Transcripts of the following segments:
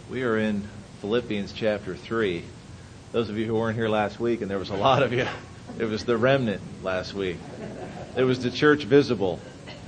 We are in Philippians chapter 3. Those of you who weren't here last week, and there was a lot of you, it was the remnant last week. It was the church visible.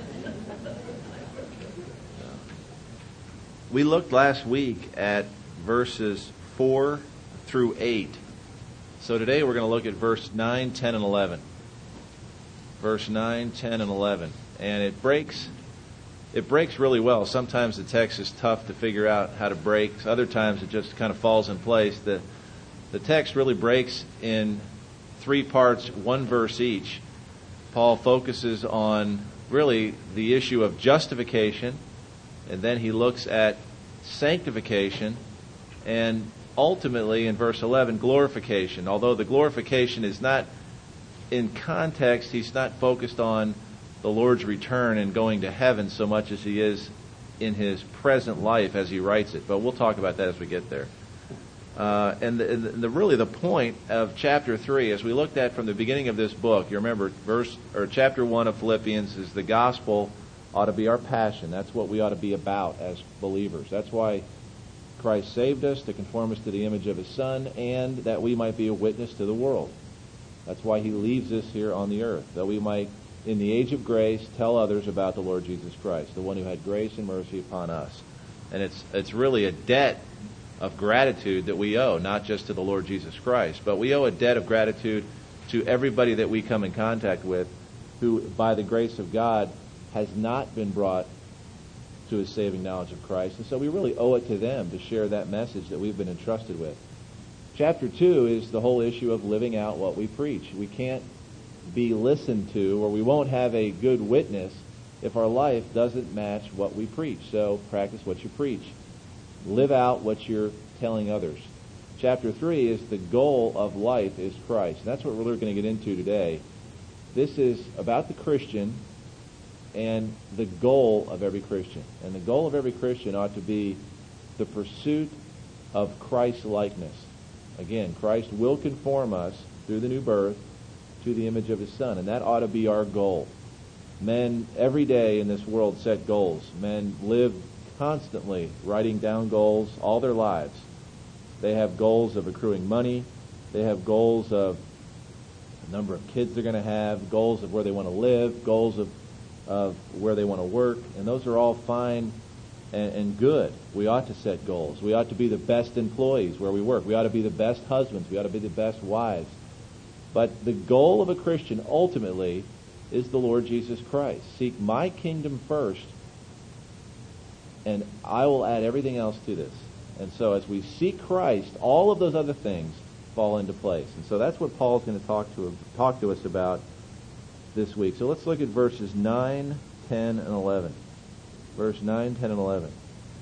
We looked last week at verses 4 through 8. So today we're going to look at verse 9, 10, and 11. Verse 9, 10, and 11. And it breaks really well. Sometimes the text is tough to figure out how to break. Other times it just kind of falls in place. The text really breaks in three parts, one verse each. Paul focuses on really the issue of justification, and then he looks at sanctification, and ultimately in verse 11, glorification. Although the glorification is not in context, he's not focused on the Lord's return and going to heaven so much as he is in his present life as he writes it. But we'll talk about that as we get there. Really the point of chapter 3, as we looked at from the beginning of this book, you remember chapter 1 of Philippians is the gospel ought to be our passion. That's what we ought to be about as believers. That's why Christ saved us, to conform us to the image of his Son, and that we might be a witness to the world. That's why he leaves us here on the earth, that we might, in the age of grace, tell others about the Lord Jesus Christ, the one who had grace and mercy upon us. And it's really a debt of gratitude that we owe, not just to the Lord Jesus Christ, but we owe a debt of gratitude to everybody that we come in contact with who, by the grace of God, has not been brought to his saving knowledge of Christ. And so we really owe it to them to share that message that we've been entrusted with. Chapter 2 is the whole issue of living out what we preach. We can't be listened to, or we won't have a good witness if our life doesn't match what we preach. So practice what you preach. Live out what you're telling others. Chapter 3 is the goal of life is Christ. And that's what we're going to get into today. This is about the Christian and the goal of every Christian. And the goal of every Christian ought to be the pursuit of Christ-likeness. Again, Christ will conform us through the new birth to the image of his Son, and that ought to be our goal. Men every day in this world set goals. Men live constantly writing down goals all their lives. They have goals of accruing money. They have goals of the number of kids they're going to have, goals of where they want to live, goals of where they want to work, and those are all fine and good. We ought to set goals. We ought to be the best employees where we work. We ought to be the best husbands. We ought to be the best wives. But the goal of a Christian ultimately is the Lord Jesus Christ. Seek my kingdom first, and I will add everything else to this. And so as we seek Christ, all of those other things fall into place. And so that's what Paul's going to talk to us about this week. So let's look at verses 9, 10, and 11. Verse 9, 10, and 11.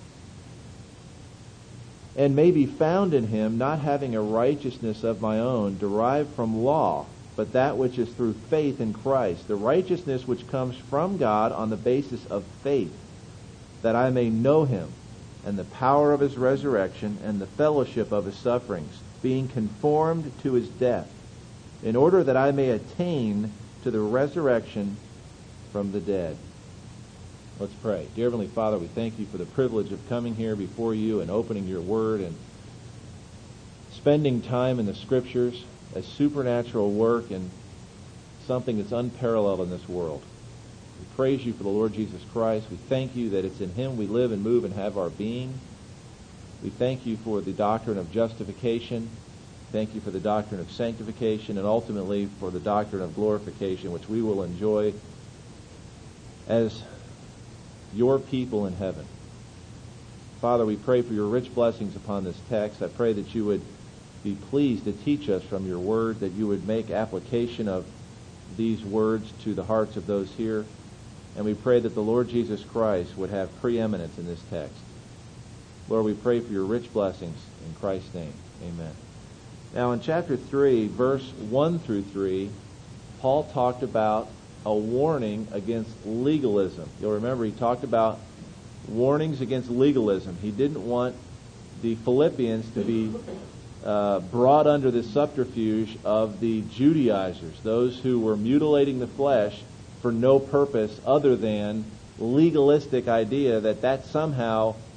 And may be found in him, not having a righteousness of my own, derived from law, but that which is through faith in Christ, the righteousness which comes from God on the basis of faith, that I may know him, and the power of his resurrection, and the fellowship of his sufferings, being conformed to his death, in order that I may attain to the resurrection from the dead. Let's pray. Dear Heavenly Father, we thank you for the privilege of coming here before you and opening your word and spending time in the Scriptures, a supernatural work and something that's unparalleled in this world. We praise you for the Lord Jesus Christ. We thank you that it's in him we live and move and have our being. We thank you for the doctrine of justification. Thank you for the doctrine of sanctification, and ultimately for the doctrine of glorification, which we will enjoy as your people in heaven. Father, we pray for your rich blessings upon this text. I pray that you would be pleased to teach us from your word, that you would make application of these words to the hearts of those here. And we pray that the Lord Jesus Christ would have preeminence in this text. Lord, we pray for your rich blessings in Christ's name. Amen. Now in chapter 3, verse 1 through 3, Paul talked about a warning against legalism. You'll remember he talked about warnings against legalism. He didn't want the Philippians to be brought under the subterfuge of the Judaizers, those who were mutilating the flesh for no purpose other than legalistic idea that somehow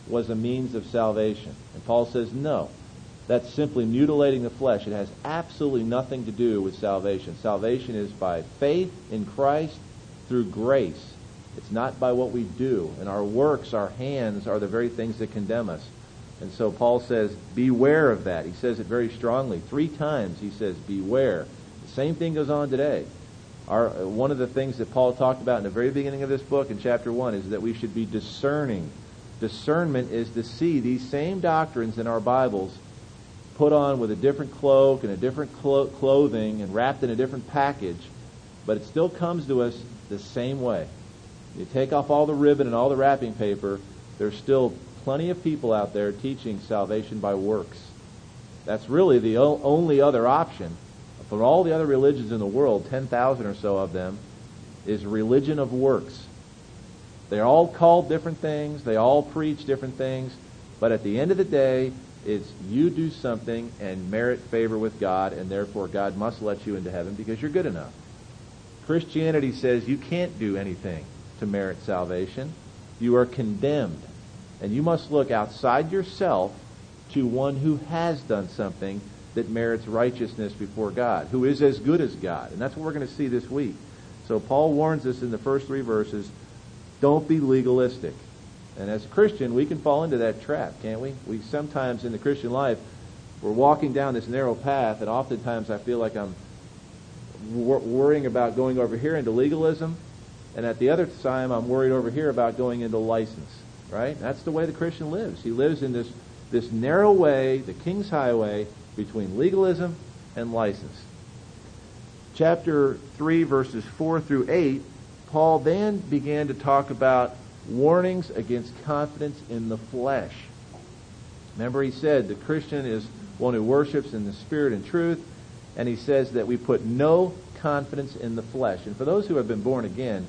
was a means of salvation. And Paul says, no. That's simply mutilating the flesh. It has absolutely nothing to do with salvation. Salvation is by faith in Christ through grace. It's not by what we do. And our works, our hands, are the very things that condemn us. And so Paul says, beware of that. He says it very strongly. 3 times he says, beware. The same thing goes on today. One of the things that Paul talked about in the very beginning of this book in chapter 1 is that we should be discerning. Discernment is to see these same doctrines in our Bibles put on with a different cloak and a different clothing and wrapped in a different package, but it still comes to us the same way. You take off all the ribbon and all the wrapping paper, there's still plenty of people out there teaching salvation by works. That's really the only other option. For all the other religions in the world, 10,000 or so of them, is religion of works. They're all called different things, they all preach different things, but at the end of the day, it's you do something and merit favor with God, and therefore God must let you into heaven because you're good enough. Christianity says you can't do anything to merit salvation. You are condemned. And you must look outside yourself to one who has done something that merits righteousness before God, who is as good as God. And that's what we're going to see this week. So Paul warns us in the first 3 verses, don't be legalistic. And as a Christian, we can fall into that trap, can't we? We sometimes in the Christian life, we're walking down this narrow path, and oftentimes I feel like I'm worrying about going over here into legalism, and at the other time I'm worried over here about going into license, right? That's the way the Christian lives. He lives in this narrow way, the King's Highway, between legalism and license. Chapter 3, verses 4 through 8, Paul then began to talk about warnings against confidence in the flesh. Remember, he said the Christian is one who worships in the Spirit and truth, and he says that we put no confidence in the flesh. And for those who have been born again,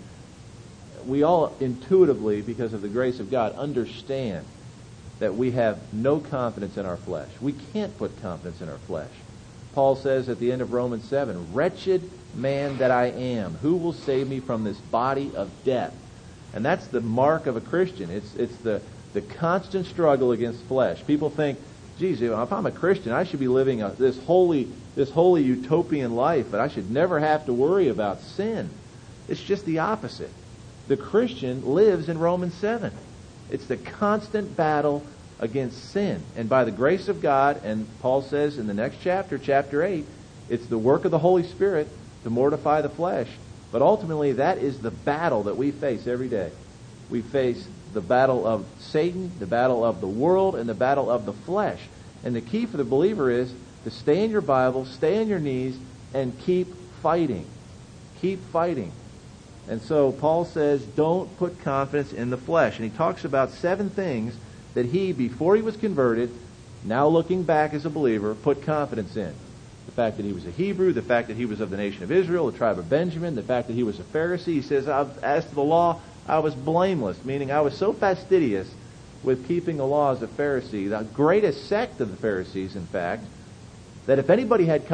we all intuitively, because of the grace of God, understand that we have no confidence in our flesh. We can't put confidence in our flesh. Paul says at the end of Romans 7, wretched man that I am, who will save me from this body of death? And that's the mark of a Christian. It's the constant struggle against flesh. People think, geez, if I'm a Christian, I should be living this holy utopian life, but I should never have to worry about sin. It's just the opposite. The Christian lives in Romans 7. It's the constant battle against sin. And by the grace of God, and Paul says in the next chapter, chapter 8, it's the work of the Holy Spirit to mortify the flesh. But ultimately, that is the battle that we face every day. We face the battle of Satan, the battle of the world, and the battle of the flesh. And the key for the believer is to stay in your Bible, stay on your knees, and keep fighting. Keep fighting. And so Paul says, don't put confidence in the flesh. And he talks about 7 things that he, before he was converted, now looking back as a believer, put confidence in. The fact that he was a Hebrew, the fact that he was of the nation of Israel, the tribe of Benjamin, the fact that he was a Pharisee. He says, as to the law, I was blameless, meaning I was so fastidious with keeping the law as a Pharisee, the greatest sect of the Pharisees, in fact, that if anybody had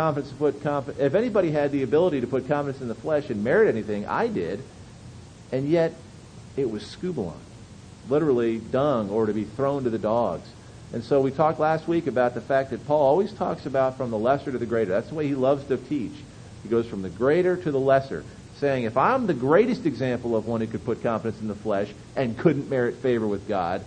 if anybody had the ability to put confidence in the flesh and merit anything, I did, and yet it was scubalon, literally dung, or to be thrown to the dogs. And so we talked last week about the fact that Paul always talks about from the lesser to the greater. That's the way he loves to teach. He goes from the greater to the lesser, saying, if I'm the greatest example of one who could put confidence in the flesh and couldn't merit favor with God,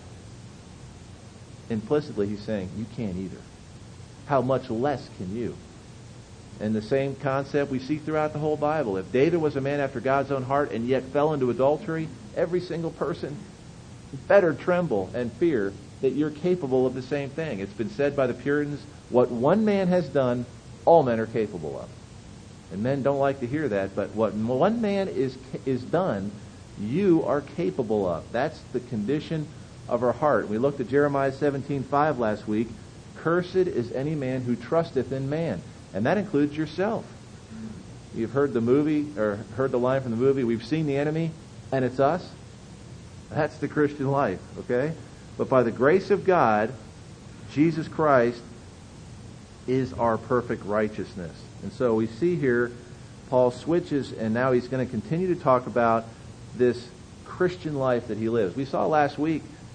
implicitly he's saying, you can't either. How much less can you? And the same concept we see throughout the whole Bible. If David was a man after God's own heart and yet fell into adultery, every single person better tremble and fear that you're capable of the same thing. It's been said by the Puritans, what one man has done, all men are capable of. And men don't like to hear that, but what one man is done, you are capable of. That's the condition of our heart. We looked at Jeremiah 17:5 last week. Cursed is any man who trusteth in man. And that includes yourself. You've heard the movie, or heard the line from the movie, we've seen the enemy, and it's us. That's the Christian life, okay? But by the grace of God, Jesus Christ is our perfect righteousness. And so we see here, Paul switches, and now he's going to continue to talk about this Christian life that he lives. We saw last week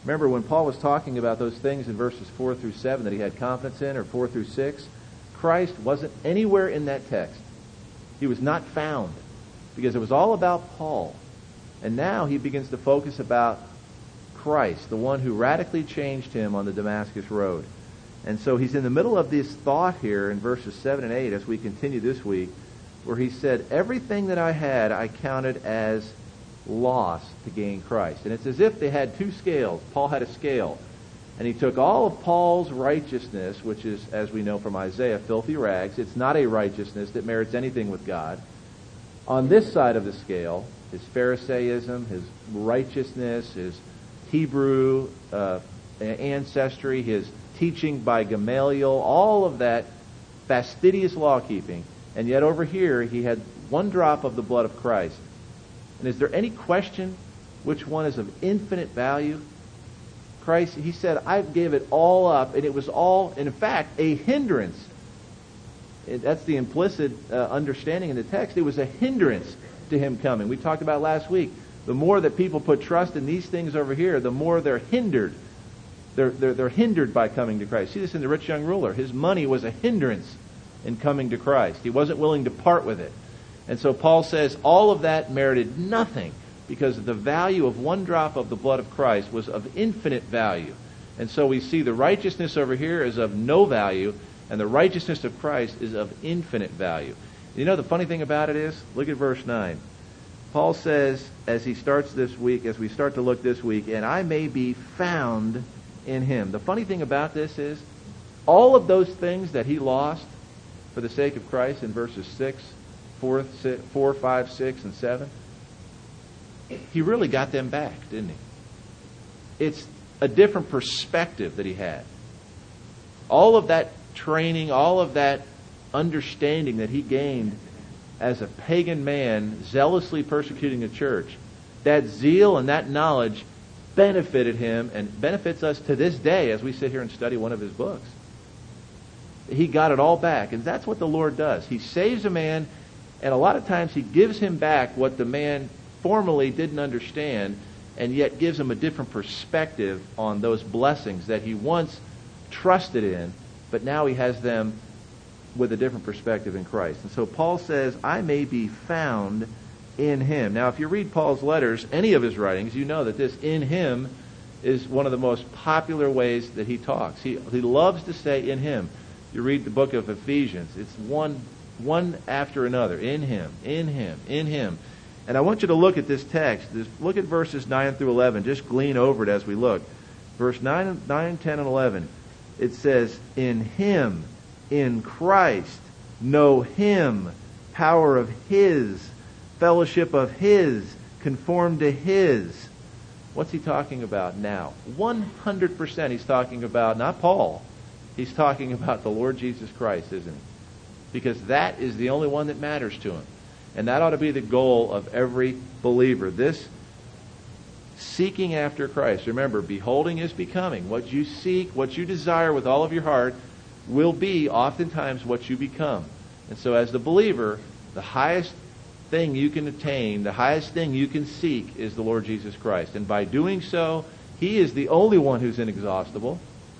Remember when Paul was talking about those things in verses 4 through 7 that he had confidence in, or 4 through 6, Christ wasn't anywhere in that text. He was not found, because it was all about Paul. And now he begins to focus about Christ, the one who radically changed him on the Damascus road. And so he's in the middle of this thought here in verses 7 and 8 as we continue this week, where he said, everything that I had I counted as loss to gain Christ. And it's as if they had two scales. Paul had a scale. And he took all of Paul's righteousness, which is, as we know from Isaiah, filthy rags. It's not a righteousness that merits anything with God. On this side of the scale, his Pharisaism, his righteousness, his Hebrew ancestry, his teaching by Gamaliel, all of that fastidious law-keeping. And yet over here, he had one drop of the blood of Christ. And is there any question which one is of infinite value? Christ, he said, I gave it all up, and it was all, in fact, a hindrance. That's the implicit understanding in the text. It was a hindrance to him coming. We talked about last week. The more that people put trust in these things over here, the more they're hindered. They're hindered by coming to Christ. See this in the rich young ruler. His money was a hindrance in coming to Christ. He wasn't willing to part with it. And so Paul says all of that merited nothing, because the value of one drop of the blood of Christ was of infinite value. And so we see the righteousness over here is of no value, and the righteousness of Christ is of infinite value. You know, the funny thing about it is, look at verse 9. Paul says, as he starts this week, as we start to look this week, and I may be found in him. The funny thing about this is, all of those things that he lost for the sake of Christ in verses 4, 5, 6, and 7, he really got them back, didn't he? It's a different perspective that he had. All of that training, all of that understanding that he gained as a pagan man zealously persecuting the church, that zeal and that knowledge benefited him and benefits us to this day as we sit here and study one of his books. He got it all back, and that's what the Lord does. He saves a man, and a lot of times he gives him back what the man formerly didn't understand, and yet gives him a different perspective on those blessings that he once trusted in, but now he has them with a different perspective in Christ. And so Paul says, I may be found in him. Now, if you read Paul's letters, any of his writings, you know that this in him is one of the most popular ways that he talks. He loves to say in him. You read the book of Ephesians, it's one after another. In him, in him, in him. And I want you to look at this text. Look at verses 9 through 11. Just glean over it as we look. Verse 9, 10, and 11. It says, in him, in Christ, know him, power of his, fellowship of his, conform to his. What's he talking about now? 100% he's talking about, not Paul, he's talking about the Lord Jesus Christ, isn't he? Because that is the only one that matters to him. And that ought to be the goal of every believer. This seeking after Christ. Remember, beholding is becoming. What you seek, what you desire with all of your heart will be oftentimes what you become. And so as the believer, the highest thing you can attain, the highest thing you can seek is the Lord Jesus Christ. And by doing so, he is the only one who's inexhaustible.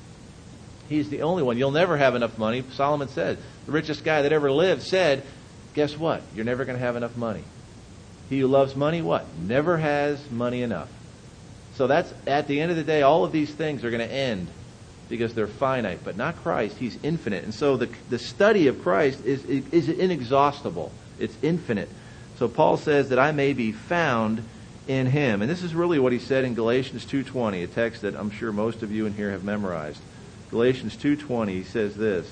He's the only one. You'll never have enough money. Solomon said, the richest guy that ever lived said, guess what? You're never going to have enough money. He who loves money, what? Never has money enough. So that's, at the end of the day, all of these things are going to end because they're finite, but not Christ. He's infinite. And so the study of Christ is inexhaustible. It's infinite. So Paul says that I may be found in him. And this is really what he said in Galatians 2:20, a text that I'm sure most of you in here have memorized. Galatians 2:20, he says this,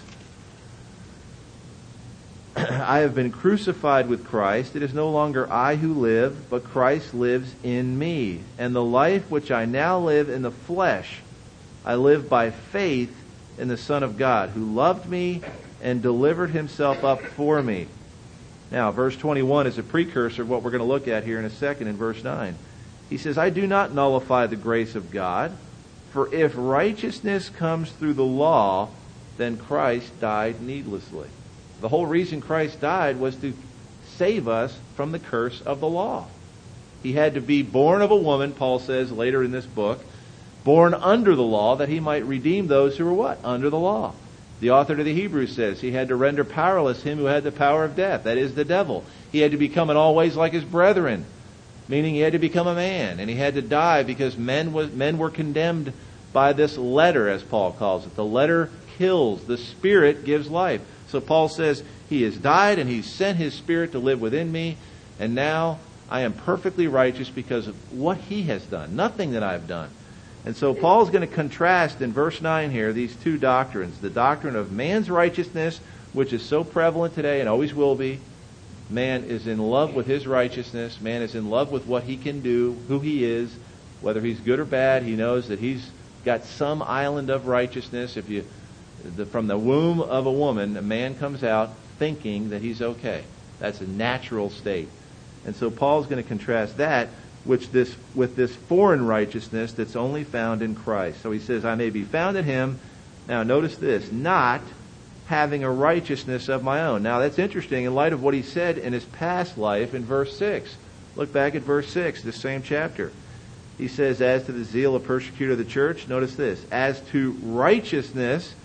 I have been crucified with Christ. It is no longer I who live, but Christ lives in me. And the life which I now live in the flesh, I live by faith in the Son of God, who loved me and delivered himself up for me. Now, verse 21 is a precursor of what we're going to look at here in a second in verse 9. He says, I do not nullify the grace of God, for if righteousness comes through the law, then Christ died needlessly. The whole reason Christ died was to save us from the curse of the law. He had to be born of a woman, Paul says later in this book, born under the law, that he might redeem those who were what? Under the law. The author to the Hebrews says he had to render powerless him who had the power of death, that is, the devil. He had to become in all ways like his brethren, meaning he had to become a man, and he had to die because men were condemned by this letter, as Paul calls it. The letter kills, the Spirit gives life. So Paul says, he has died and he's sent his Spirit to live within me, and now I am perfectly righteous because of what he has done, nothing that I've done. And so Paul's going to contrast in verse 9 here these two doctrines. The doctrine of man's righteousness, which is so prevalent today and always will be. Man is in love with his righteousness. Man is in love with what he can do, who he is, whether he's good or bad. He knows that he's got some island of righteousness. From the womb of a woman, a man comes out thinking that he's okay. That's a natural state. And so Paul's going to contrast that with this foreign righteousness that's only found in Christ. So he says, I may be found in him. Now notice this, not having a righteousness of my own. Now that's interesting in light of what he said in his past life in verse 6. Look back at verse 6, this same chapter. He says, as to the zeal of persecutor of the church, notice this, as to righteousness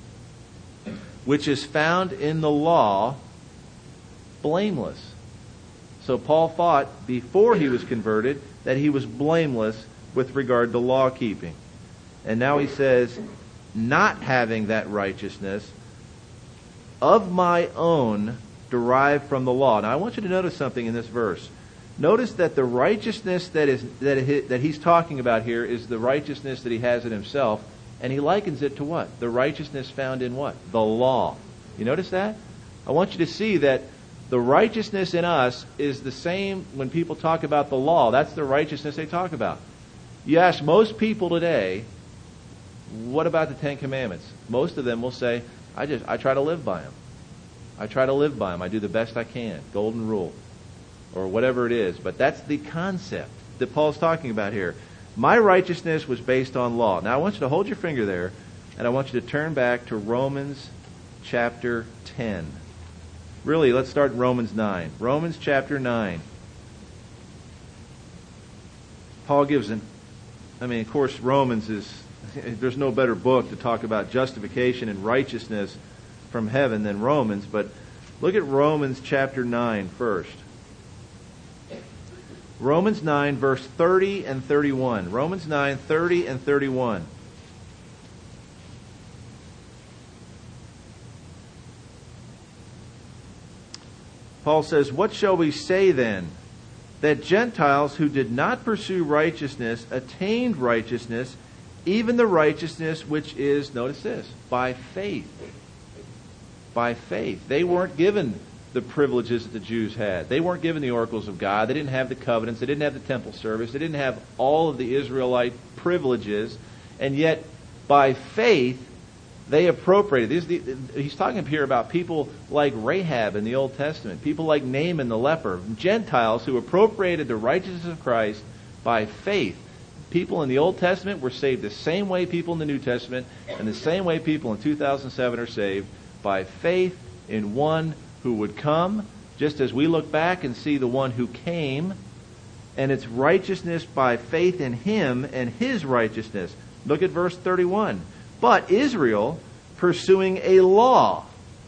which is found in the law, blameless. So Paul thought before he was converted that he was blameless with regard to law keeping. And now he says, not having that righteousness of my own derived from the law. Now I want you to notice something in this verse. Notice that the righteousness that he's talking about here is the righteousness that he has in himself, and he likens it to what? The righteousness found in what? The law. You notice that? I want you to see that the righteousness in us is the same when people talk about the law. That's the righteousness they talk about. You ask most people today, what about the Ten Commandments? Most of them will say, I try to live by them. I try to live by them. I do the best I can. Golden rule. Or whatever it is. But that's the concept that Paul's talking about here. My righteousness was based on law. Now I want you to hold your finger there, and I want you to turn back to Romans chapter 10. Really, let's start in Romans 9. Romans chapter 9. Paul gives of course, Romans is, there's no better book to talk about justification and righteousness from heaven than Romans, but look at Romans chapter 9 first. Romans 9, verse 30 and 31. Romans 9, 30 and 31. Paul says, what shall we say then? That Gentiles who did not pursue righteousness attained righteousness, even the righteousness which is, notice this, by faith. By faith. They weren't given the privileges that the Jews had. They weren't given the oracles of God. They didn't have the covenants. They didn't have the temple service. They didn't have all of the Israelite privileges. And yet, by faith, they appropriated. He's talking here about people like Rahab in the Old Testament, people like Naaman the leper, Gentiles who appropriated the righteousness of Christ by faith. People in the Old Testament were saved the same way people in the New Testament, and the same way people in 2007 are saved, by faith in one who would come, just as we look back and see the one who came, and it's righteousness by faith in him and his righteousness. Look at verse 31. But Israel, pursuing a law.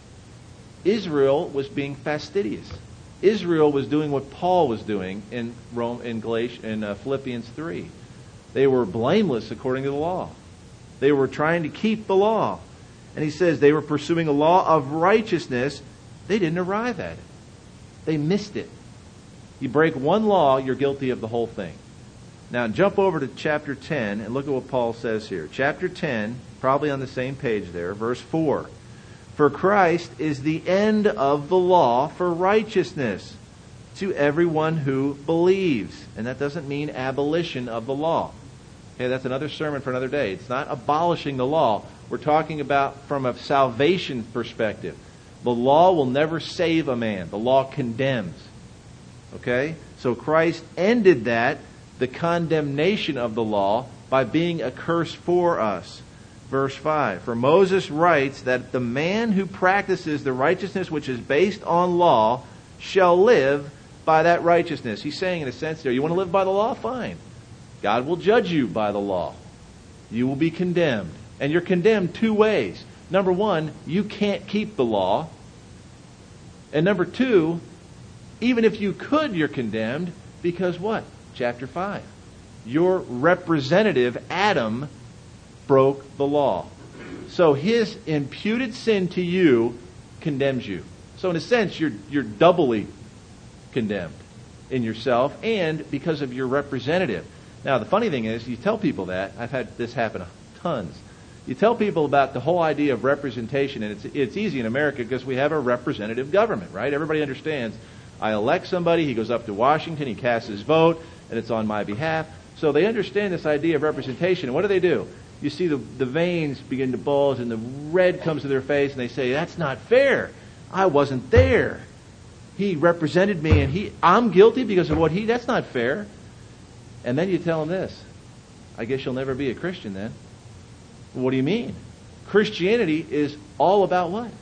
Israel was being fastidious. Israel was doing what Paul was doing in Philippians 3. They were blameless according to the law. They were trying to keep the law. And he says they were pursuing a law of righteousness. They didn't arrive at it. They missed it. You break one law, you're guilty of the whole thing. Now jump over to chapter 10 and look at what Paul says here. Chapter 10, probably on the same page there, verse 4. For Christ is the end of the law for righteousness to everyone who believes. And that doesn't mean abolition of the law. Okay, that's another sermon for another day. It's not abolishing the law. We're talking about from a salvation perspective. The law will never save a man. The law condemns. Okay? So Christ ended that, the condemnation of the law, by being a curse for us. Verse 5. For Moses writes that the man who practices the righteousness which is based on law shall live by that righteousness. He's saying in a sense there, you want to live by the law? Fine. God will judge you by the law. you will be condemned. And you're condemned two ways. Number one, you can't keep the law. And number two, even if you could, you're condemned because what? Chapter 5. Your representative, Adam, broke the law. So his imputed sin to you condemns you. So in a sense, you're doubly condemned in yourself and because of your representative. Now, the funny thing is, you tell people that. I've had this happen tons. You tell people about the whole idea of representation, and it's easy in America because we have a representative government, right? Everybody understands. I elect somebody, he goes up to Washington, he casts his vote, and it's on my behalf. So they understand this idea of representation. And what do? You see the veins begin to bulge and the red comes to their face, and they say, that's not fair. I wasn't there. He represented me, and I'm guilty because of what that's not fair. And then you tell them this, I guess you'll never be a Christian then. What do you mean? Christianity is all about what?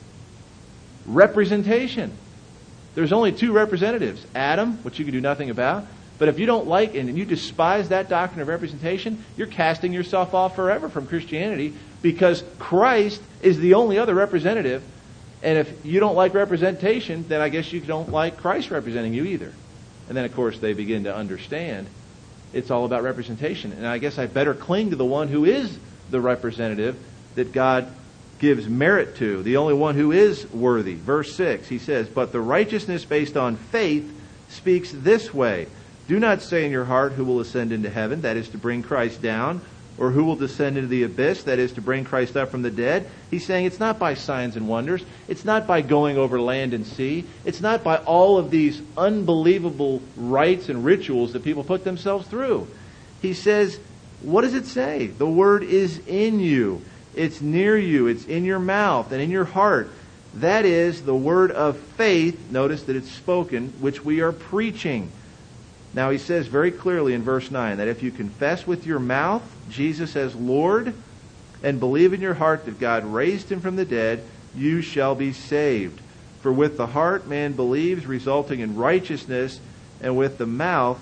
Representation. There's only two representatives. Adam, which you can do nothing about. But if you don't like and you despise that doctrine of representation, you're casting yourself off forever from Christianity because Christ is the only other representative. And if you don't like representation, then I guess you don't like Christ representing you either. And then, of course, they begin to understand it's all about representation. And I guess I better cling to the one who is the representative that God gives merit to, the only one who is worthy. Verse 6, he says, but the righteousness based on faith speaks this way. Do not say in your heart, who will ascend into heaven, that is to bring Christ down, or who will descend into the abyss, that is to bring Christ up from the dead. He's saying it's not by signs and wonders. It's not by going over land and sea. It's not by all of these unbelievable rites and rituals that people put themselves through. He says, what does it say? The word is in you. It's near you. It's in your mouth and in your heart. That is the word of faith. Notice that it's spoken, which we are preaching. Now he says very clearly in verse 9 that if you confess with your mouth Jesus as Lord and believe in your heart that God raised him from the dead, you shall be saved. For with the heart man believes, resulting in righteousness, and with the mouth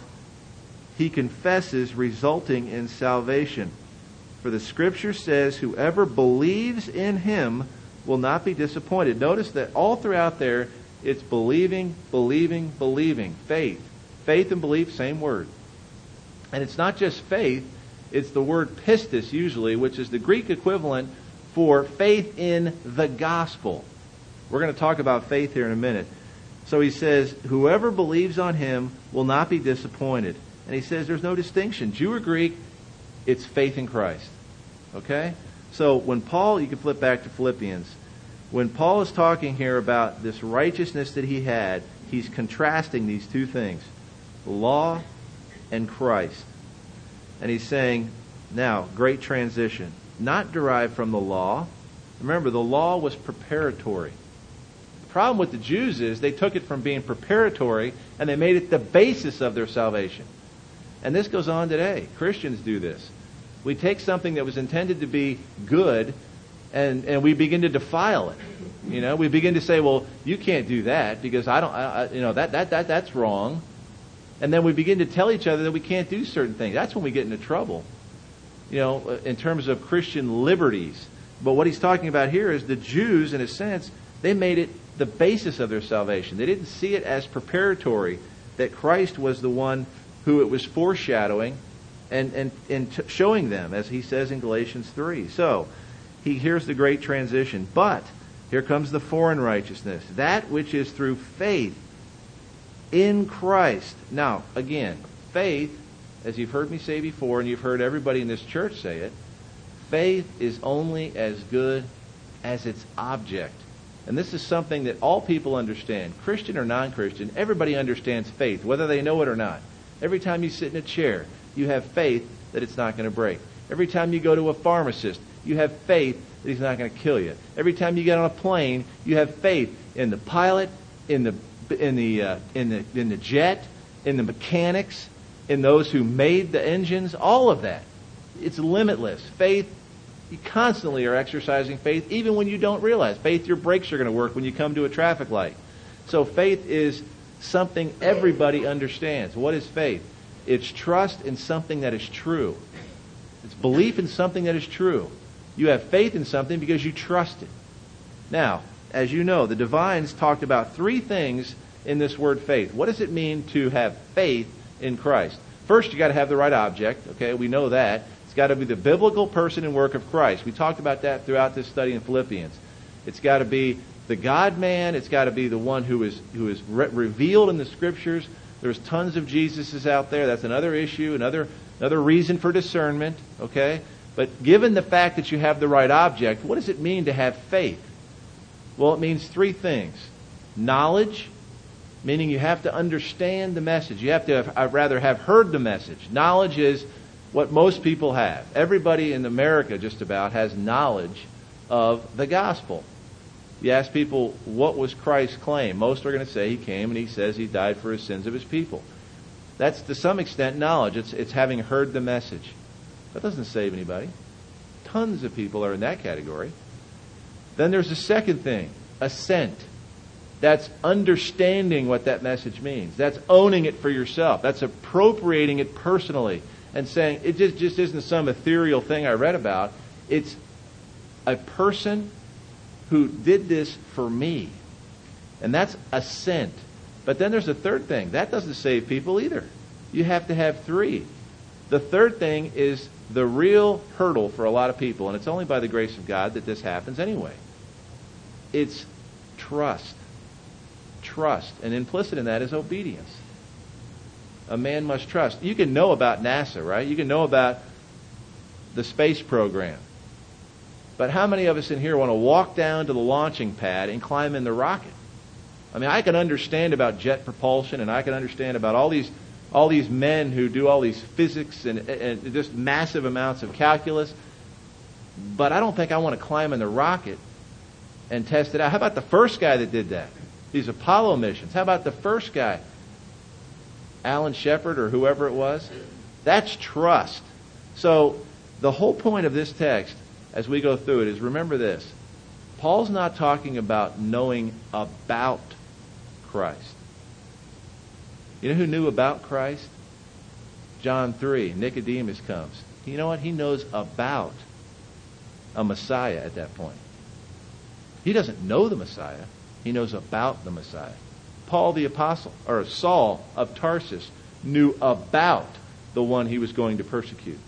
he confesses, resulting in salvation. For the Scripture says, whoever believes in him will not be disappointed. Notice that all throughout there, it's believing, believing, believing. Faith. Faith and belief, same word. And it's not just faith, it's the word pistis usually, which is the Greek equivalent for faith in the gospel. We're going to talk about faith here in a minute. So he says, whoever believes on him will not be disappointed. And he says there's no distinction. Jew or Greek, it's faith in Christ. Okay? So when Paul, you can flip back to Philippians. When Paul is talking here about this righteousness that he had, he's contrasting these two things. Law and Christ. And he's saying, now, great transition. Not derived from the law. Remember, the law was preparatory. The problem with the Jews is they took it from being preparatory and they made it the basis of their salvation. And this goes on today. Christians do this. We take something that was intended to be good and we begin to defile it. You know, we begin to say, well, you can't do that because that's wrong. And then we begin to tell each other that we can't do certain things. That's when we get into trouble, you know, in terms of Christian liberties. But what he's talking about here is the Jews, in a sense, they made it the basis of their salvation. They didn't see it as preparatory, that Christ was the one who it was foreshadowing and showing them, as he says in Galatians 3. So, here's the great transition. But, here comes the foreign righteousness, that which is through faith in Christ. Now, again, faith, as you've heard me say before, and you've heard everybody in this church say it, faith is only as good as its object. And this is something that all people understand, Christian or non-Christian. Everybody understands faith, whether they know it or not. Every time you sit in a chair, you have faith that it's not going to break. Every time you go to a pharmacist, you have faith that he's not going to kill you. Every time you get on a plane, you have faith in the pilot, in the jet, in the mechanics, in those who made the engines, all of that. It's limitless. Faith, you constantly are exercising faith, even when you don't realize. Faith, your brakes are going to work when you come to a traffic light. So faith is something everybody understands. What is faith? It's trust in something that is true. It's belief in something that is true. You have faith in something because you trust it. Now, as you know, the divines talked about three things in this word faith. What does it mean to have faith in Christ? First, you got to have the right object. Okay, we know that. It's got to be the biblical person and work of Christ. We talked about that throughout this study in Philippians. It's got to be the God-man. It's got to be the one who is revealed in the Scriptures. There's tons of Jesuses out there. That's another issue, another reason for discernment. Okay, but given the fact that you have the right object, what does it mean to have faith? Well, it means three things. Knowledge, meaning you have to understand the message. You have to have heard the message. Knowledge is what most people have. Everybody in America just about has knowledge of the gospel. You ask people, what was Christ's claim? Most are going to say he came and he says he died for his sins of his people. That's to some extent knowledge. It's having heard the message. That doesn't save anybody. Tons of people are in that category. Then there's a second thing, assent. That's understanding what that message means. That's owning it for yourself. That's appropriating it personally and saying, it just isn't some ethereal thing I read about. It's a person who did this for me. And that's assent. But then there's a third thing. That doesn't save people either. You have to have three. The third thing is the real hurdle for a lot of people, and it's only by the grace of God that this happens anyway. It's trust. Trust. And implicit in that is obedience. A man must trust. You can know about NASA, right? You can know about the space program. But how many of us in here want to walk down to the launching pad and climb in the rocket? I mean, I can understand about jet propulsion, and I can understand about all these men who do all these physics and just massive amounts of calculus. But I don't think I want to climb in the rocket and test it out. How about the first guy that did that? These Apollo missions. How about the first guy? Alan Shepard or whoever it was? That's trust. So the whole point of this text, as we go through it, is remember this. Paul's not talking about knowing about Christ. You know who knew about Christ? John 3, Nicodemus comes. You know what? He knows about a Messiah at that point. He doesn't know the Messiah. He knows about the Messiah. Paul the Apostle, or Saul of Tarsus, knew about the one he was going to persecute.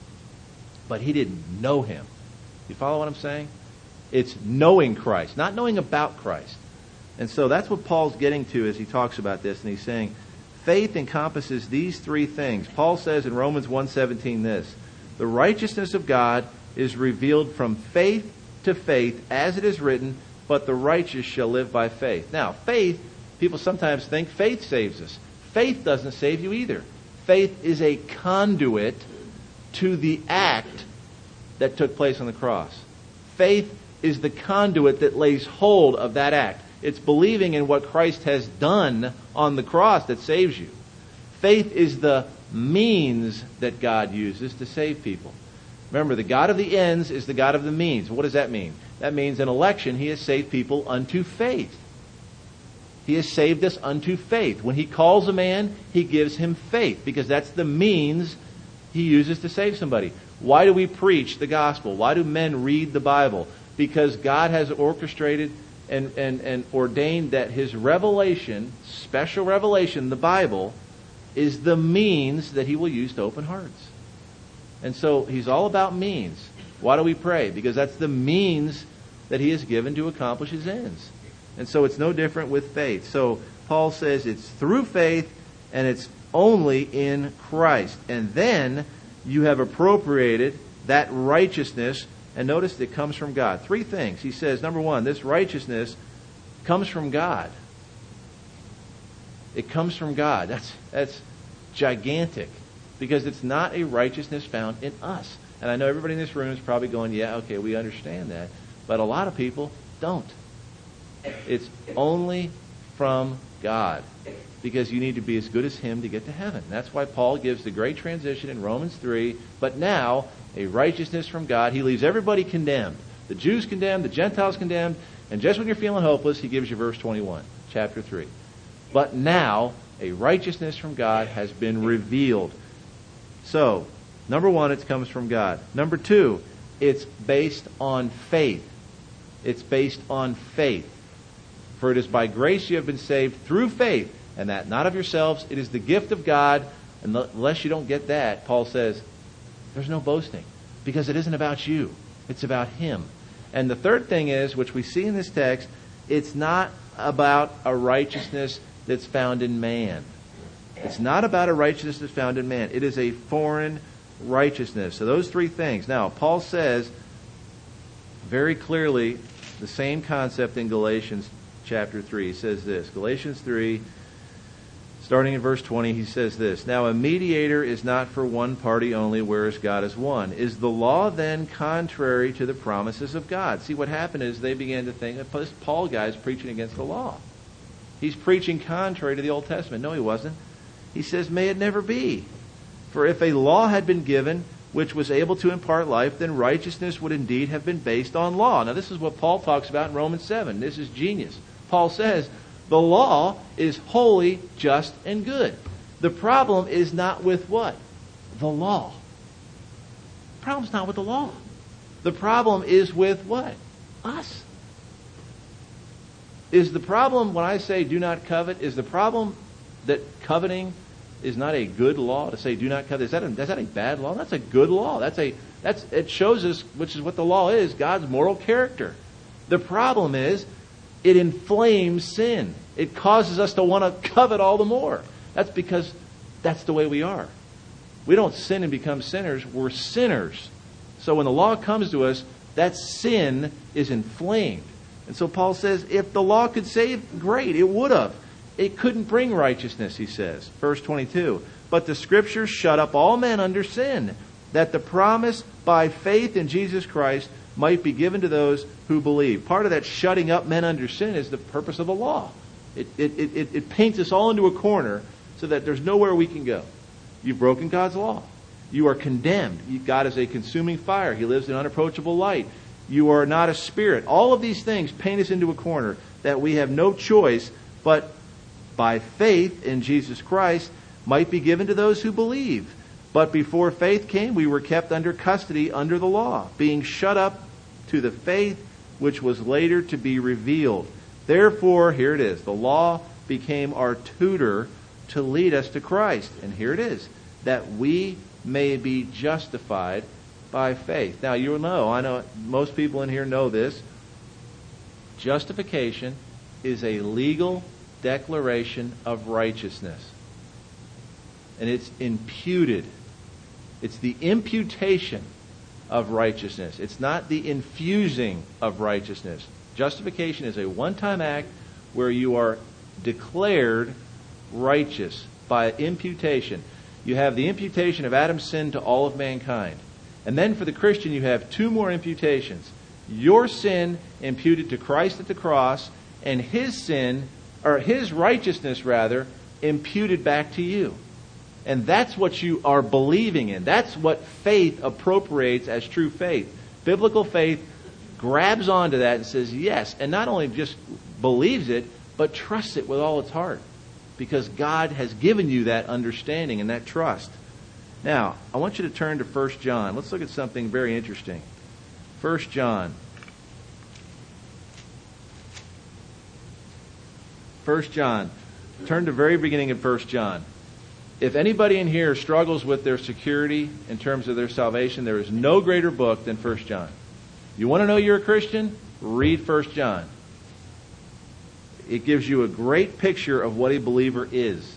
But he didn't know him. You follow what I'm saying? It's knowing Christ, not knowing about Christ. And so that's what Paul's getting to as he talks about this. And he's saying, faith encompasses these three things. Paul says in Romans 1:17 this, the righteousness of God is revealed from faith to faith, as it is written, but the righteous shall live by faith. Now, faith, people sometimes think faith saves us. Faith doesn't save you either. Faith is a conduit to the act that took place on the cross. Faith is the conduit that lays hold of that act. It's believing in what Christ has done on the cross that saves you. Faith is the means that God uses to save people. Remember, the God of the ends is the God of the means. What does that mean? That means in election, He has saved people unto faith. He has saved us unto faith. When He calls a man, He gives him faith, because that's the means He uses to save somebody. Why do we preach the gospel? Why do men read the Bible? Because God has orchestrated and ordained that His revelation, special revelation, the Bible, is the means that He will use to open hearts. And so He's all about means. Why do we pray? Because that's the means that He has given to accomplish His ends. And so it's no different with faith. So Paul says it's through faith and it's only in Christ. And then you have appropriated that righteousness, and notice it comes from God. Three things. He says, number one, this righteousness comes from God. It comes from God. That's gigantic, because it's not a righteousness found in us. And I know everybody in this room is probably going, yeah, okay, we understand that. But a lot of people don't. It's only from God, because you need to be as good as Him to get to heaven. That's why Paul gives the great transition in Romans 3. But now, a righteousness from God. He leaves everybody condemned. The Jews condemned, the Gentiles condemned. And just when you're feeling hopeless, he gives you verse 21, chapter 3. But now, a righteousness from God has been revealed. So, Number one, it comes from God. Number two, it's based on faith. It's based on faith. For it is by grace you have been saved through faith, and that not of yourselves. It is the gift of God. And unless you don't get that, Paul says, there's no boasting. Because it isn't about you. It's about Him. And the third thing is, which we see in this text, it's not about a righteousness that's found in man. It's not about a righteousness that's found in man. It is a foreign righteousness. So those three things. Now, Paul says very clearly the same concept in Galatians chapter 3. He says this. Galatians 3, starting in verse 20, he says this. Now a mediator is not for one party only, whereas God is one. Is the law then contrary to the promises of God? See, what happened is they began to think that this Paul guy is preaching against the law. He's preaching contrary to the Old Testament. No, he wasn't. He says, may it never be. For if a law had been given which was able to impart life, then righteousness would indeed have been based on law. Now this is what Paul talks about in Romans 7. This is genius. Paul says, the law is holy, just, and good. The problem is not with what? The law. The problem's not with the law. The problem is with what? Us. Is the problem, when I say do not covet, is the problem that coveting is not a good law? To say do not covet, is that a bad law? That's a good law. It shows us, which is what the law is, God's moral character. The problem is, it inflames sin. It causes us to want to covet all the more. That's because that's the way we are. We don't sin and become sinners. We're sinners. So when the law comes to us, that sin is inflamed. And so Paul says, if the law could save, great, it would have. It couldn't bring righteousness, he says. Verse 22. But the Scriptures shut up all men under sin, that the promise by faith in Jesus Christ might be given to those who believe. Part of that shutting up men under sin is the purpose of the law. It paints us all into a corner so that there's nowhere we can go. You've broken God's law. You are condemned. God is a consuming fire. He lives in unapproachable light. You are not a spirit. All of these things paint us into a corner that we have no choice but by faith in Jesus Christ might be given to those who believe. But before faith came, we were kept under custody under the law, being shut up to the faith which was later to be revealed. Therefore, here it is, the law became our tutor to lead us to Christ. And here it is, that we may be justified by faith. Now, you'll know, I know most people in here know this. Justification is a legal declaration of righteousness. And it's imputed. It's the imputation of righteousness. It's not the infusing of righteousness. Justification is a one-time act where you are declared righteous by imputation. You have the imputation of Adam's sin to all of mankind. And then for the Christian, you have two more imputations. Your sin imputed to Christ at the cross, and His sin, or His righteousness rather, imputed back to you. And that's what you are believing in. That's what faith appropriates as true faith. Biblical faith grabs onto that and says yes. And not only just believes it, but trusts it with all its heart. Because God has given you that understanding and that trust. Now, I want you to turn to 1 John. Let's look at something very interesting. 1 John. 1 John. Turn to the very beginning of 1 John. If anybody in here struggles with their security in terms of their salvation, there is no greater book than 1 John. You want to know you're a Christian? Read 1 John. It gives you a great picture of what a believer is.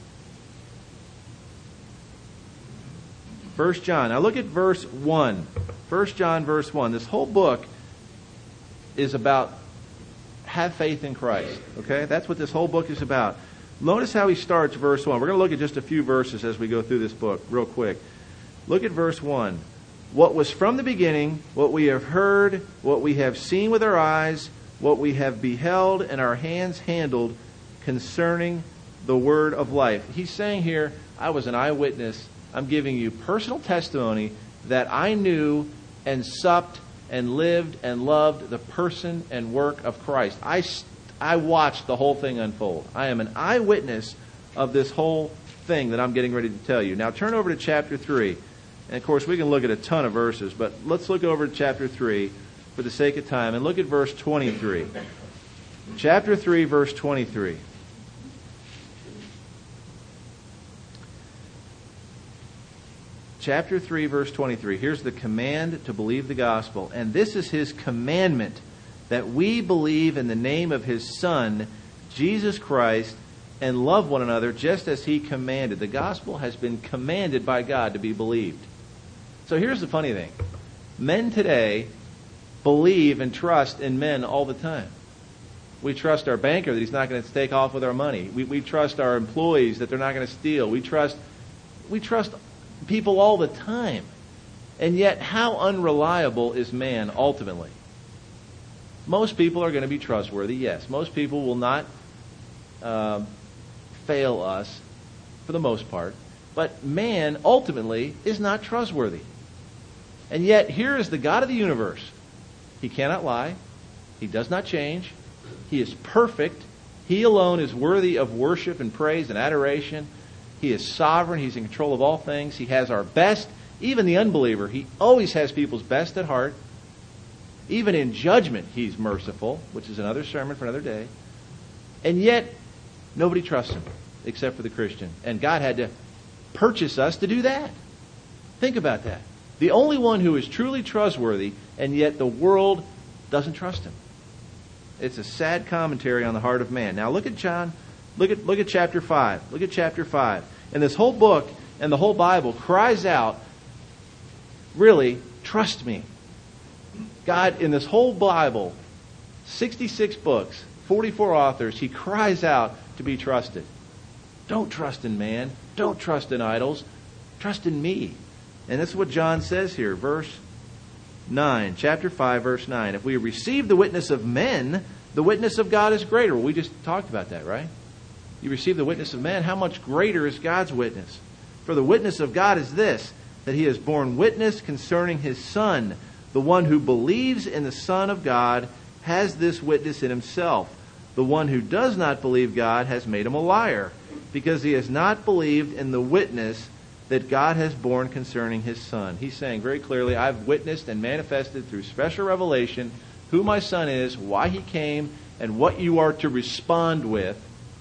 1 John. Now look at verse 1. 1 John verse 1. This whole book is about have faith in Christ. Okay? That's what this whole book is about. Notice how he starts verse 1. We're going to look at just a few verses as we go through this book real quick. Look at verse 1. What was from the beginning, what we have heard, what we have seen with our eyes, what we have beheld and our hands handled concerning the word of life. He's saying here, I was an eyewitness. I'm giving you personal testimony that I knew and supped and lived and loved the person and work of Christ. I watched the whole thing unfold. I am an eyewitness of this whole thing that I'm getting ready to tell you. Now turn over to chapter 3. And of course, we can look at a ton of verses, but let's look over to chapter 3 for the sake of time and look at verse 23. Chapter 3, verse 23. Chapter 3, verse 23. Here's the command to believe the gospel. And this is His commandment, that we believe in the name of His Son, Jesus Christ, and love one another just as He commanded. The gospel has been commanded by God to be believed. So here's the funny thing. Men today believe and trust in men all the time. We trust our banker that he's not going to take off with our money. We trust our employees that they're not going to steal. We trust people all the time. And yet, how unreliable is man ultimately? Most people are going to be trustworthy, yes. Most people will not fail us for the most part. But man ultimately is not trustworthy. And yet, here is the God of the universe. He cannot lie. He does not change. He is perfect. He alone is worthy of worship and praise and adoration. He is sovereign. He's in control of all things. He has our best. Even the unbeliever, He always has people's best at heart. Even in judgment, He's merciful, which is another sermon for another day. And yet, nobody trusts Him except for the Christian. And God had to purchase us to do that. Think about that. The only one who is truly trustworthy, and yet the world doesn't trust Him. It's a sad commentary on the heart of man. Now look at John. Look at chapter 5. Look at chapter 5. And this whole book and the whole Bible cries out, really, trust me. God, in this whole Bible, 66 books, 44 authors, He cries out to be trusted. Don't trust in man. Don't trust in idols. Trust in me. And this is what John says here, verse 9, chapter 5, verse 9. If we receive the witness of men, the witness of God is greater. Well, we just talked about that, right? You receive the witness of men. How much greater is God's witness? For the witness of God is this, that He has borne witness concerning His Son. The one who believes in the Son of God has this witness in himself. The one who does not believe God has made him a liar, because he has not believed in the witness that God has borne concerning His Son. He's saying very clearly, I've witnessed and manifested through special revelation who my Son is, why He came, and what you are to respond with.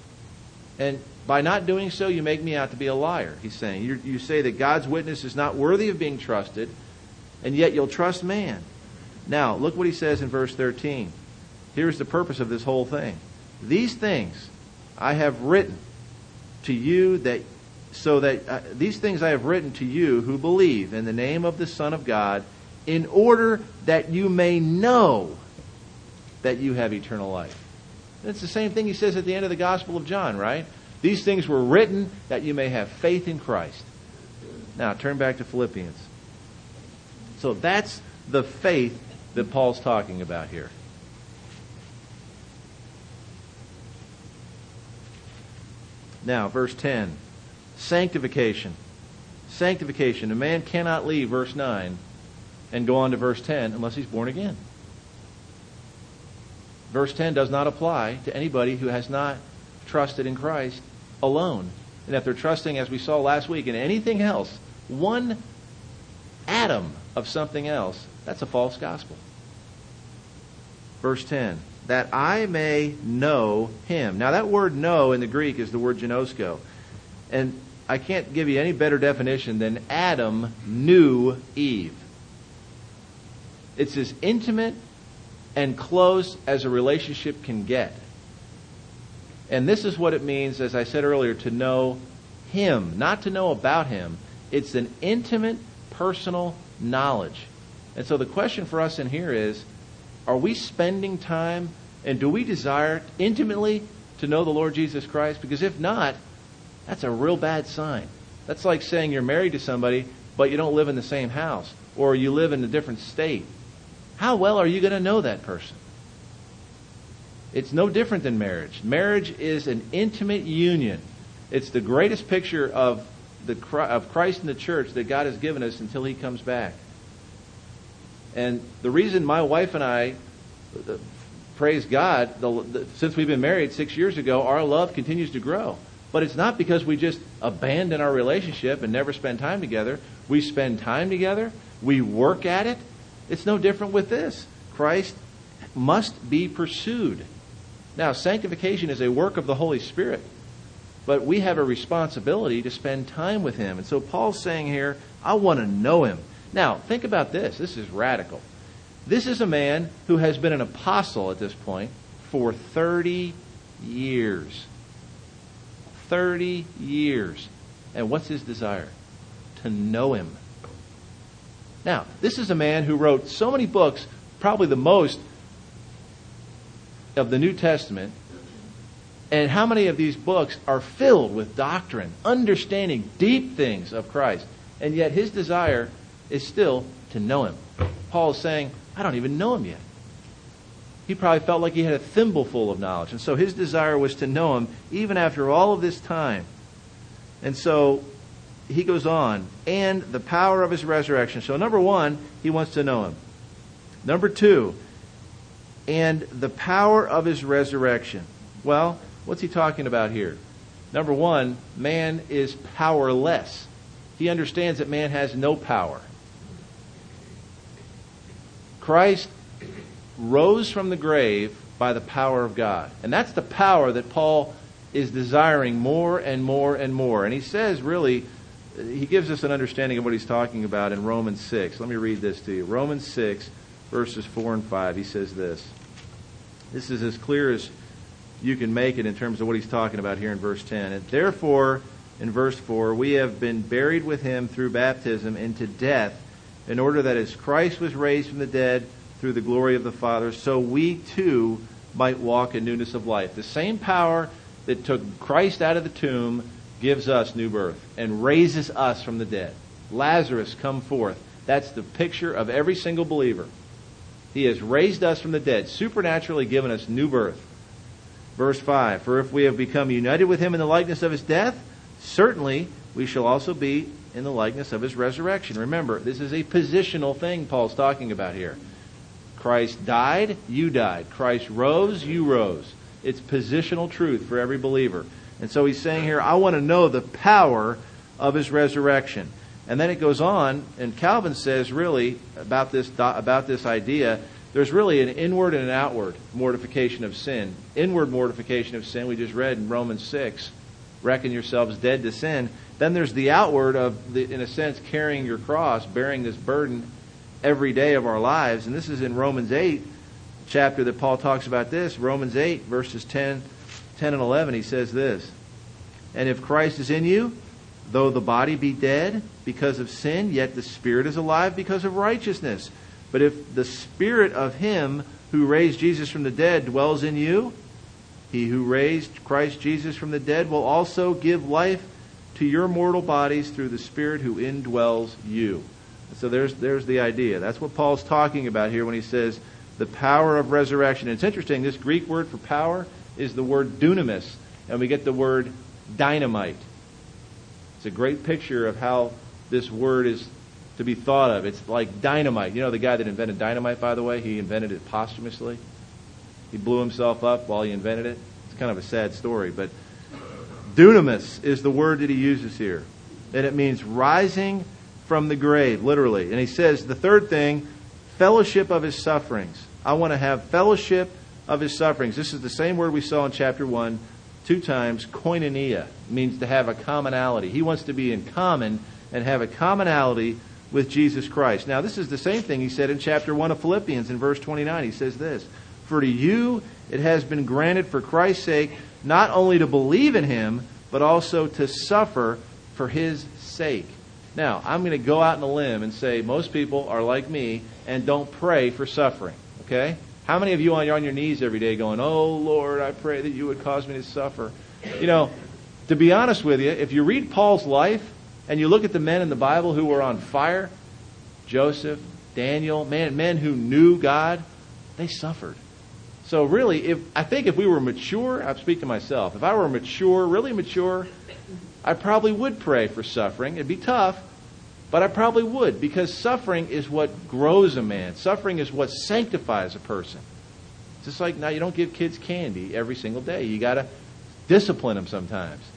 And by not doing so, you make me out to be a liar. He's saying, you say that God's witness is not worthy of being trusted, and yet you'll trust man. Now, look what He says in verse 13. Here's the purpose of this whole thing. These things I have written to you these things I have written to you who believe in the name of the Son of God, in order that you may know that you have eternal life. And it's the same thing He says at the end of the Gospel of John, right? These things were written that you may have faith in Christ. Now, turn back to Philippians. So that's the faith that Paul's talking about here. Now, verse 10. Sanctification. Sanctification. A man cannot leave verse 9 and go on to verse 10 unless he's born again. Verse 10 does not apply to anybody who has not trusted in Christ alone. And if they're trusting, as we saw last week, in anything else, one atom of something else, that's a false gospel. Verse 10, that I may know Him. Now that word know in the Greek is the word ginosko. And I can't give you any better definition than Adam knew Eve. It's as intimate and close as a relationship can get. And this is what it means, as I said earlier, to know Him, not to know about Him. It's an intimate, personal knowledge. And so the question for us in here is, are we spending time and do we desire intimately to know the Lord Jesus Christ? Because if not, that's a real bad sign. That's like saying you're married to somebody, but you don't live in the same house, or you live in a different state. How well are you going to know that person? It's no different than marriage. Marriage is an intimate union. It's the greatest picture of Christ and the church that God has given us until He comes back. And the reason my wife and I, praise God, since we've been married 6 years ago, our love continues to grow. But it's not because we just abandon our relationship and never spend time together. We spend time together. We work at it. It's no different with this. Christ must be pursued. Now, sanctification is a work of the Holy Spirit, but we have a responsibility to spend time with Him. And so Paul's saying here, I want to know Him. Now, think about this. This is radical. This is a man who has been an apostle at this point for 30 years. 30 years. And what's his desire? To know Him. Now, this is a man who wrote so many books, probably the most of the New Testament. And how many of these books are filled with doctrine, understanding deep things of Christ? And yet his desire is still to know Him. Paul is saying, I don't even know Him yet. He probably felt like he had a thimbleful of knowledge. And so his desire was to know Him even after all of this time. And so he goes on, and the power of His resurrection. So number one, he wants to know Him. Number two, and the power of His resurrection. Well, what's he talking about here? Number one, man is powerless. He understands that man has no power. Christ rose from the grave by the power of God. And that's the power that Paul is desiring more and more and more. And he says, really, he gives us an understanding of what he's talking about in Romans 6. Let me read this to you. Romans 6, verses 4 and 5. He says this. This is as clear as you can make it in terms of what he's talking about here in verse 10. And therefore, in verse 4, we have been buried with Him through baptism into death, in order that as Christ was raised from the dead through the glory of the Father, so we too might walk in newness of life. The same power that took Christ out of the tomb gives us new birth and raises us from the dead. Lazarus, come forth. That's the picture of every single believer. He has raised us from the dead, supernaturally given us new birth. Verse 5, for if we have become united with Him in the likeness of His death, certainly we shall also be in the likeness of His resurrection. Remember, this is a positional thing Paul's talking about here. Christ died, you died. Christ rose, you rose. It's positional truth for every believer. And so he's saying here, I want to know the power of His resurrection. And then it goes on, and Calvin says really about this idea, there's really an inward and an outward mortification of sin. Inward mortification of sin, we just read in Romans 6, reckon yourselves dead to sin. Then there's the outward of, in a sense, carrying your cross, bearing this burden every day of our lives. And this is in Romans 8, chapter that Paul talks about this. Romans 8, verses 10 and 11, he says this. And if Christ is in you, though the body be dead because of sin, yet the Spirit is alive because of righteousness. But if the Spirit of Him who raised Jesus from the dead dwells in you, He who raised Christ Jesus from the dead will also give life to your mortal bodies through the Spirit who indwells you. So there's the idea. That's what Paul's talking about here when he says the power of resurrection. And it's interesting, this Greek word for power is the word dunamis, and we get the word dynamite. It's a great picture of how this word is to be thought of. It's like dynamite. You know the guy that invented dynamite, by the way? He invented it posthumously. He blew himself up while he invented it. It's kind of a sad story, but dunamis is the word that he uses here. And it means rising from the grave, literally. And he says, the third thing, fellowship of His sufferings. I want to have fellowship of His sufferings. This is the same word we saw in chapter 1 2 times. Koinonia. It means to have a commonality. He wants to be in common and have a commonality with Jesus Christ. Now, this is the same thing he said in chapter 1 of Philippians in verse 29. He says this, for to you it has been granted for Christ's sake not only to believe in Him, but also to suffer for His sake. Now, I'm going to go out on a limb and say most people are like me and don't pray for suffering. Okay? How many of you are on your knees every day going, oh, Lord, I pray that you would cause me to suffer? You know, to be honest with you, if you read Paul's life and you look at the men in the Bible who were on fire, Joseph, Daniel, men who knew God, they suffered. So really, I think if we were mature, I speak to myself, if I were mature, really mature, I probably would pray for suffering. It'd be tough, but I probably would, because suffering is what grows a man. Suffering is what sanctifies a person. It's just like now you don't give kids candy every single day. You got to discipline them sometimes.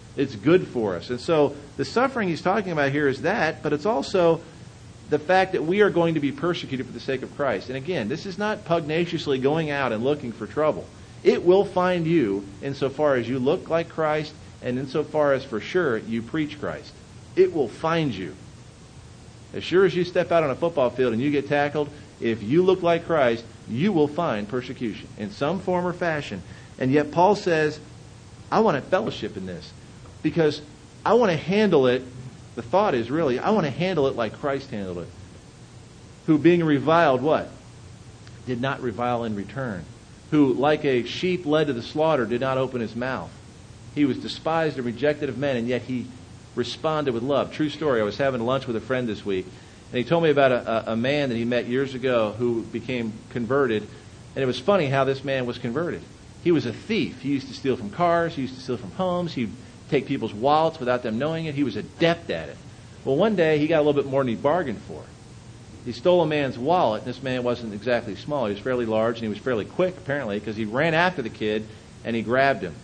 It's good for us. And so the suffering he's talking about here is that, but it's also the fact that we are going to be persecuted for the sake of Christ. And again, this is not pugnaciously going out and looking for trouble. It will find you insofar as you look like Christ and insofar as for sure you preach Christ. It will find you. As sure as you step out on a football field and you get tackled, if you look like Christ, you will find persecution in some form or fashion. And yet Paul says, I want to fellowship in this because I want to handle it. The thought is really, I want to handle it like Christ handled it. Who being reviled, what? Did not revile in return. Who, like a sheep led to the slaughter, did not open his mouth. He was despised and rejected of men, and yet he responded with love. True story. I was having lunch with a friend this week, and he told me about a man that he met years ago who became converted. And it was funny how this man was converted. He was a thief. He used to steal from cars. He used to steal from homes. He'd take people's wallets without them knowing it. He was adept at it. Well, one day he got a little bit more than he bargained for. He stole a man's wallet, and this man wasn't exactly small. He was fairly large, and he was fairly quick, apparently, because he ran after the kid, and he grabbed him.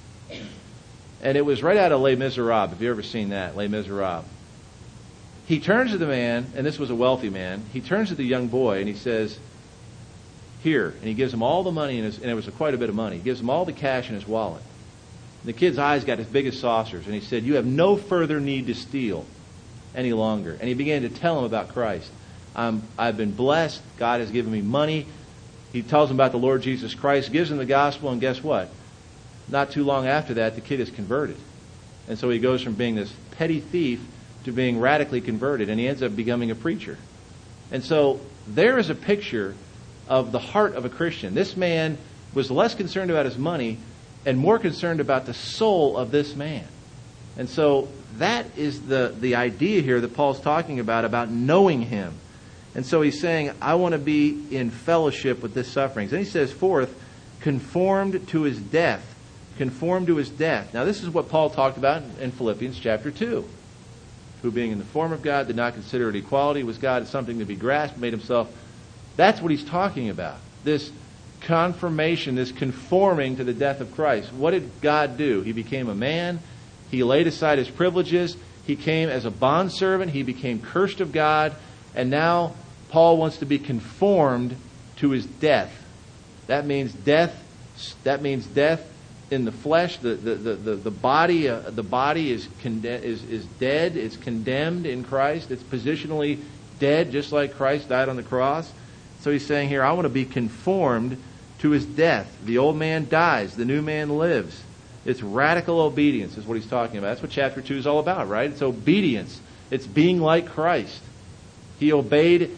And it was right out of Les Miserables. Have you ever seen that, Les Miserables? He turns to the man, and this was a wealthy man. He turns to the young boy, and he says, here. And he gives him all the money, and it was quite a bit of money. He gives him all the cash in his wallet. And the kid's eyes got as big as saucers, and he said, you have no further need to steal any longer. And he began to tell him about Christ. I've been blessed. God has given me money. He tells him about the Lord Jesus Christ, gives him the gospel, and guess what? Not too long after that, the kid is converted. And so he goes from being this petty thief to being radically converted, and he ends up becoming a preacher. And so there is a picture of the heart of a Christian. This man was less concerned about his money and more concerned about the soul of this man. And so that is the idea here that Paul's talking about knowing him. And so he's saying, I want to be in fellowship with this sufferings. And he says, fourth, conformed to his death. Conformed to his death. Now this is what Paul talked about in Philippians chapter 2. Who being in the form of God did not consider it equality with God as something to be grasped, made himself. That's what he's talking about. This confirmation, this conforming to the death of Christ. What did God do? He became a man. He laid aside his privileges. He came as a bondservant. He became cursed of God. And now Paul wants to be conformed to his death. That means death. That means death in the flesh. The body is dead. It's condemned in Christ. It's positionally dead, just like Christ died on the cross. So he's saying here, I want to be conformed to his death. The old man dies. The new man lives. It's radical obedience is what he's talking about. That's what chapter 2 is all about, right? It's obedience. It's being like Christ. He obeyed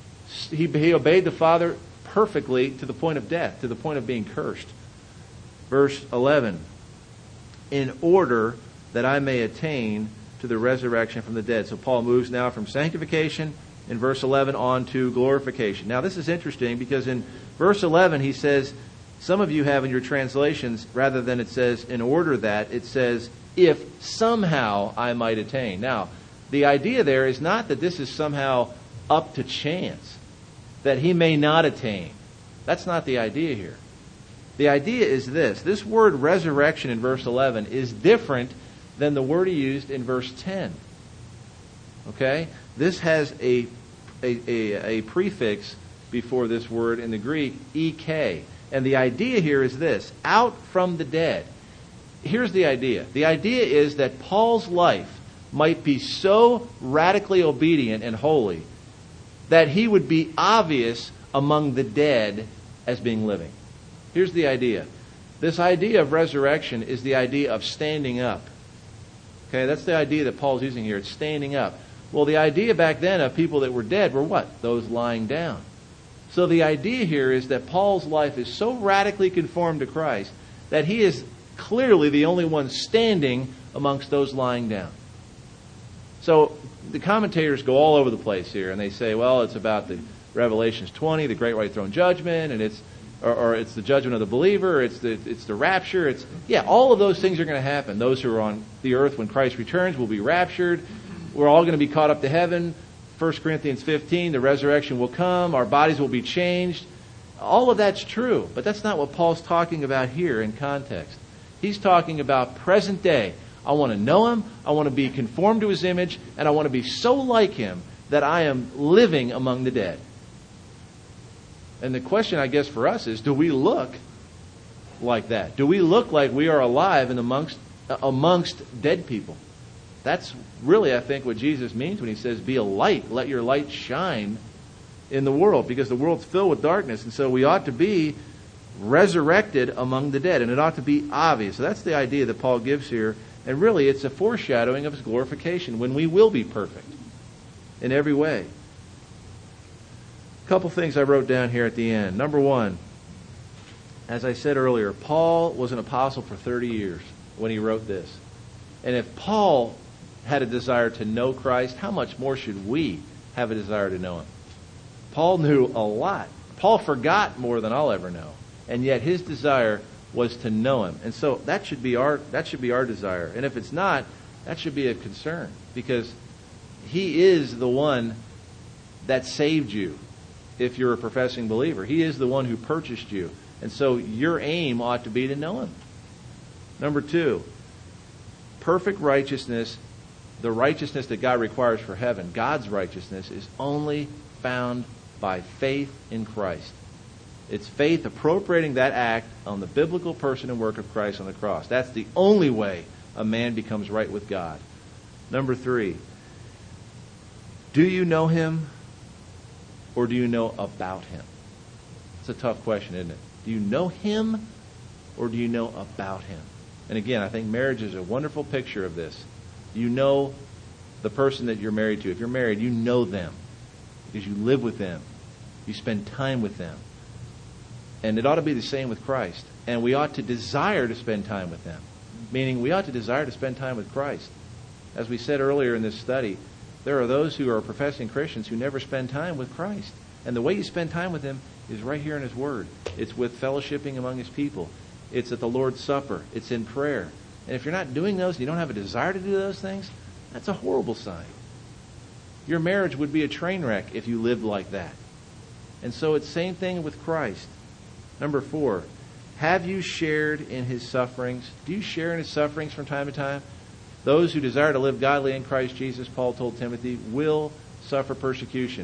the Father perfectly to the point of death, to the point of being cursed. Verse 11, in order that I may attain to the resurrection from the dead. So Paul moves now from sanctification in verse 11 on to glorification. Now this is interesting because in verse 11 he says, some of you have in your translations, rather than it says in order that, it says, if somehow I might attain. Now, the idea there is not that this is somehow up to chance, that he may not attain. That's not the idea here. The idea is this. This word resurrection in verse 11 is different than the word he used in verse 10. Okay? This has a prefix before this word in the Greek, ek. And the idea here is this, out from the dead. Here's the idea. The idea is that Paul's life might be so radically obedient and holy that he would be obvious among the dead as being living. Here's the idea. This idea of resurrection is the idea of standing up. Okay, that's the idea that Paul's using here. It's standing up. Well, the idea back then of people that were dead were what? Those lying down. So the idea here is that Paul's life is so radically conformed to Christ that he is clearly the only one standing amongst those lying down. So the commentators go all over the place here, and they say, well, it's about the Revelations 20, the great white throne judgment, and it's the judgment of the believer, it's the rapture, all of those things are going to happen. Those who are on the earth when Christ returns will be raptured. We're all going to be caught up to heaven. 1 Corinthians 15, the resurrection will come, our bodies will be changed. All of that's true, but that's not what Paul's talking about here in context. He's talking about present day. I want to know Him. I want to be conformed to His image. And I want to be so like Him that I am living among the dead. And the question, I guess, for us is, do we look like that? Do we look like we are alive and amongst dead people? That's really, I think, what Jesus means when He says, be a light. Let your light shine in the world, because the world's filled with darkness. And so we ought to be resurrected among the dead, and it ought to be obvious. So that's the idea that Paul gives here. And really, it's a foreshadowing of His glorification, when we will be perfect in every way. A couple things I wrote down here at the end. Number one, as I said earlier, Paul was an apostle for 30 years when he wrote this. And if Paul had a desire to know Christ, how much more should we have a desire to know Him? Paul knew a lot. Paul forgot more than I'll ever know. And yet his desire was to know Him. And so that should be our desire. And if it's not, that should be a concern, because He is the one that saved you if you're a professing believer. He is the one who purchased you. And so your aim ought to be to know Him. Number two, perfect righteousness, the righteousness that God requires for heaven, God's righteousness, is only found by faith in Christ. It's faith appropriating that act on the biblical person and work of Christ on the cross. That's the only way a man becomes right with God. Number three, do you know Him, or do you know about Him? It's a tough question, isn't it? Do you know Him, or do you know about Him? And again, I think marriage is a wonderful picture of this. You know the person that you're married to. If you're married, you know them because you live with them. You spend time with them. And it ought to be the same with Christ. And we ought to desire to spend time with them. Meaning we ought to desire to spend time with Christ. As we said earlier in this study, there are those who are professing Christians who never spend time with Christ. And the way you spend time with Him is right here in His Word. It's with fellowshipping among His people. It's at the Lord's Supper. It's in prayer. And if you're not doing those, and you don't have a desire to do those things, that's a horrible sign. Your marriage would be a train wreck if you lived like that. And so it's the same thing with Christ. Number four, have you shared in His sufferings? Do you share in His sufferings from time to time? Those who desire to live godly in Christ Jesus, Paul told Timothy, will suffer persecution.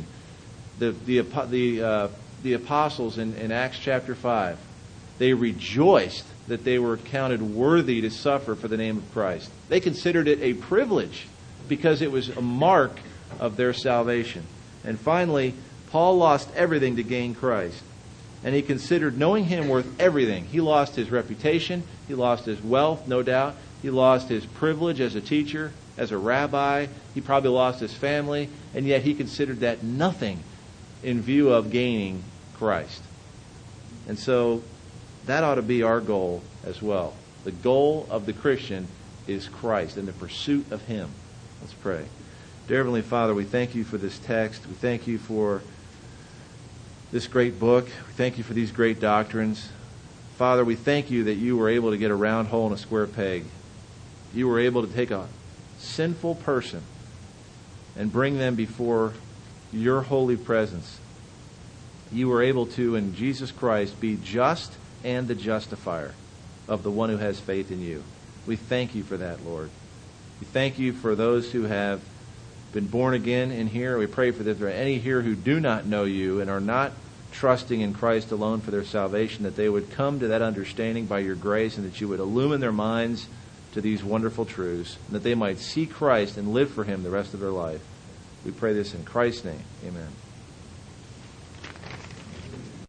The apostles in Acts chapter 5, they rejoiced that they were counted worthy to suffer for the name of Christ. They considered it a privilege because it was a mark of their salvation. And finally, Paul lost everything to gain Christ. And he considered knowing Him worth everything. He lost his reputation. He lost his wealth, no doubt. He lost his privilege as a teacher, as a rabbi. He probably lost his family. And yet he considered that nothing in view of gaining Christ. And so that ought to be our goal as well. The goal of the Christian is Christ and the pursuit of Him. Let's pray. Dear Heavenly Father, we thank You for this text. We thank You for this great book. We thank You for these great doctrines. Father, we thank You that You were able to get a round hole in a square peg. You were able to take a sinful person and bring them before Your holy presence. You were able to, in Jesus Christ, be just and the justifier of the one who has faith in You. We thank You for that, Lord. We thank You for those who have been born again in here. We pray for that if there are any here who do not know You and are not trusting in Christ alone for their salvation, that they would come to that understanding by Your grace, and that You would illumine their minds to these wonderful truths, and that they might see Christ and live for Him the rest of their life. We pray this in Christ's name. Amen.